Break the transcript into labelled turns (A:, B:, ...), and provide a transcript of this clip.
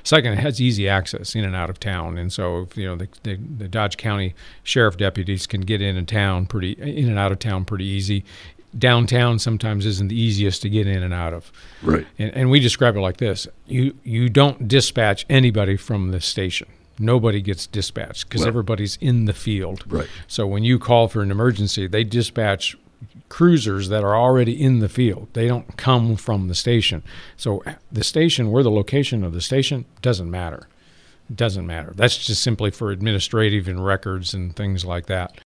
A: Second, it has easy access in and out of town, and so the Dodge County Sheriff deputies can get in and out of town pretty easy. Downtown sometimes isn't the easiest to get in and out of.
B: Right.
A: And we describe it like this: you don't dispatch anybody from the station. Nobody gets dispatched because everybody's in the field.
B: Right.
A: So when you call for an emergency, they dispatch cruisers that are already in the field. They don't come from the station. So the station, where the location of the station, doesn't matter. It doesn't matter. That's just simply for administrative and records and things like that.